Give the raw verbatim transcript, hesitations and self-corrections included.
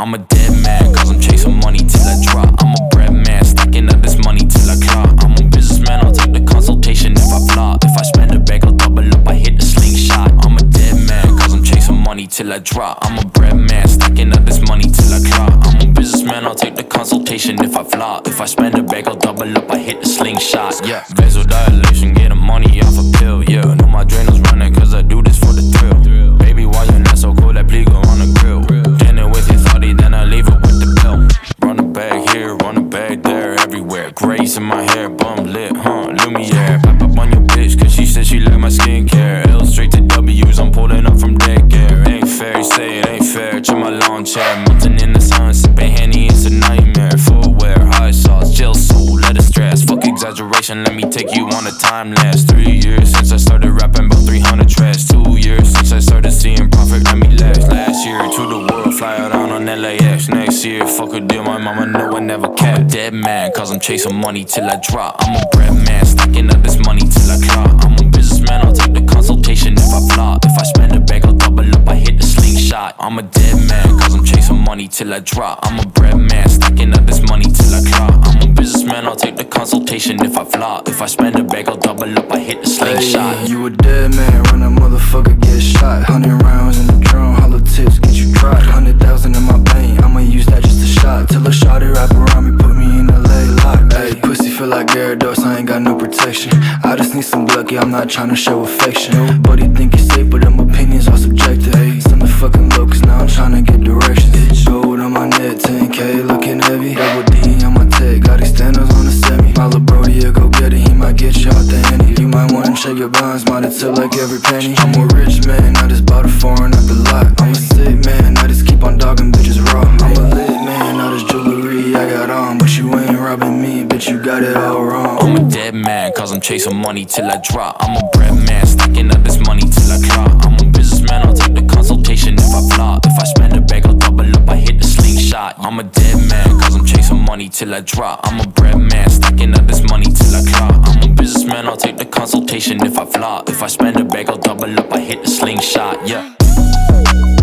I'm a dead man, cause I'm chasing money till I drop. I'm a bread man, stacking up this money till I clock. I'm a businessman, I'll take the consultation if I flop. If I spend a bag, I'll double up, I hit the slingshot. I'm a dead man, cause I'm chasing money till I drop. I'm a bread man, stacking up this money till I clock. I'm a businessman, I'll take the consultation if I flop. If I spend a bag, I'll double up, I hit the slingshot. Yeah, vasodilation, getting money off a pill. Yeah, know my adrenaline's running cause I do this for the thrill. Baby, why you not so cool? That please go on the grill. Dinner with your thotty, then I leave it with the bill. Run a bag here, run a bag there, everywhere. Grace in my hair, bum lit, huh? Lumiere. Pop up on your bitch cause she said she like my skincare. L straight to W's, I'm pulling up from daycare. Ain't fair, you say it ain't fair. Chill my lawn chair, melting in the sun, sipping Henny, it's a nightmare. Footwear, high sauce, gel soul, let it stress. Fuck exaggeration, let me take you on a time lapse. Three years since I started rapping, about three hundred tracks. Two years since I started seeing profit, let me last. Last year to the world, fly out on L A X. Next year, fuck a deal, my mama know I never capped. Dead man, cause I'm chasing money till I drop. I'm a bread man, stacking up this money till I clock. I'm a businessman, I'll take the consultation if I flop. If I spend a bag, I'll double up, I hit the slingshot. I'm a dead man, cause I'm chasing money till I drop. I'm a bread man, stacking up this money till I clock. I'm a businessman, I'll take the consultation if I flop. If I spend a bag, I'll double up, I hit the slingshot. Hey, you a dead man, run a motherfucker, get shot. Hundred rounds in the drum, hollow tips, get you dropped. Hundred thousand in my vein, I'ma use that just a shot. Till a shawty wrap around me, put me in a lay lock. Hey, pussy feel like Gyarados, I ain't got no protection. I just need some luck, yeah, I'm not tryna show affection. Nobody think you're safe, but them opinions are subjective. Hey, send the fucking low, cause now I'm tryna get directions. Gold on my neck, ten K looking heavy. Double D on my tech, got these standards on the semi. My lil' brody, yeah, go get it, he might get you out the henny. You might wanna check your bonds, might have took like every penny. I'm a rich man, I just bought a foreign at the lot. I'm a sick man, I just keep on dogging bitches raw. I'm a lit man, all this jewelry I got on, but you ain't robbing me, bitch, you got it all wrong. I'm a dead man, cause I'm chasing money till I drop. I'm a bread man, stacking up this money till I clock. I'm a businessman, I'll take the consultation if I flop. If I spend a bag, I'll double up, I hit the slingshot. I'm a dead man, cause I'm chasing money till I drop. I'm a bread man, stacking up this money till I clock. I'm a businessman, I'll take the consultation if I flop. If I spend a bag, I'll double up, I hit the slingshot, yeah.